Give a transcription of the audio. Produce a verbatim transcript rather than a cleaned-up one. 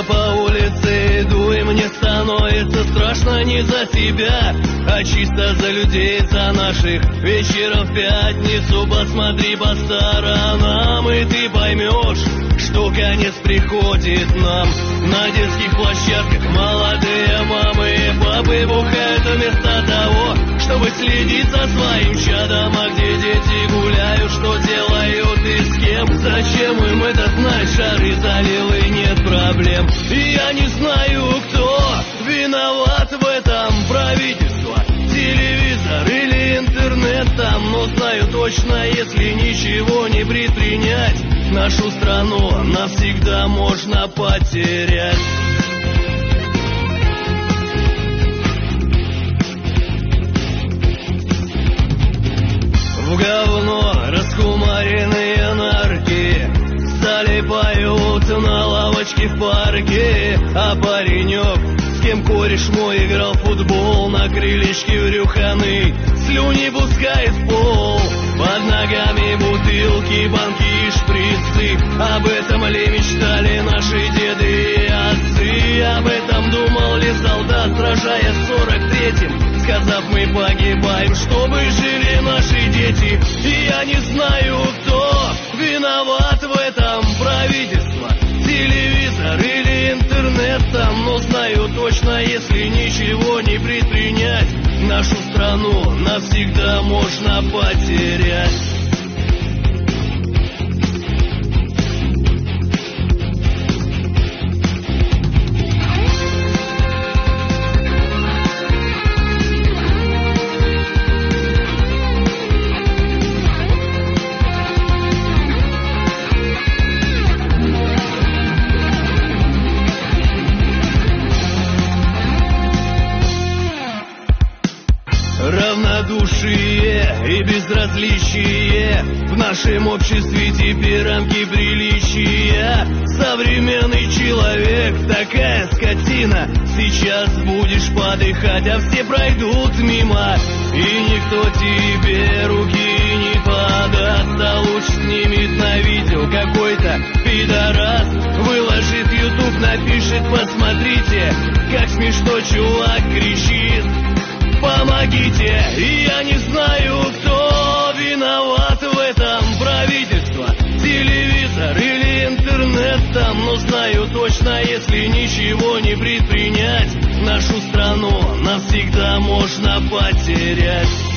Я по улице иду, и мне становится страшно не за себя, а чисто за людей, за наших. Вечером в пятницу посмотри по сторонам, и ты поймешь, что конец приходит нам. На детских площадках молодые мамы и папы бухают вместо того, чтобы следить за своим чадом. А где дети гуляют, что делают и с кем? Зачем им этот знать? Шары залил и нет проблем. И я не знаю, кто виноват в этом. Правительство, телевизор или интернет там. Но знаю точно, если ничего не предпринять, нашу страну навсегда можно потерять. В говно раскумаренные нарки стали поют на лавочке в парке. А паренек, с кем кореш мой играл в футбол, на крылечке брюханы слюни пускает в пол. Под ногами бутылки, банки и шприцы. Об этом ли мечтали наши деды и отцы? Об этом думал ли солдат, сражаясь в сорок третьем, сказав: мы погибаем, чтобы жили наши дети? И я не знаю, кто виноват в этом. Правительство, телевизор или интернет там. Но знаю точно, если ничего не предпринять, нашу страну навсегда можно потерять. Равнодушие и безразличие в нашем обществе теперь рамки приличия. Современный человек такая скотина. Сейчас будешь подыхать, а все пройдут мимо, и никто тебе руки не подаст. А лучше снимет на видео какой-то пидорас, выложит в ютуб, напишет: посмотрите, как смешно чувак кричит, помогите. И я не знаю, кто виноват в этом. Правительство, телевизор или интернет там. Но знаю точно, если ничего не предпринять, нашу страну навсегда можно потерять.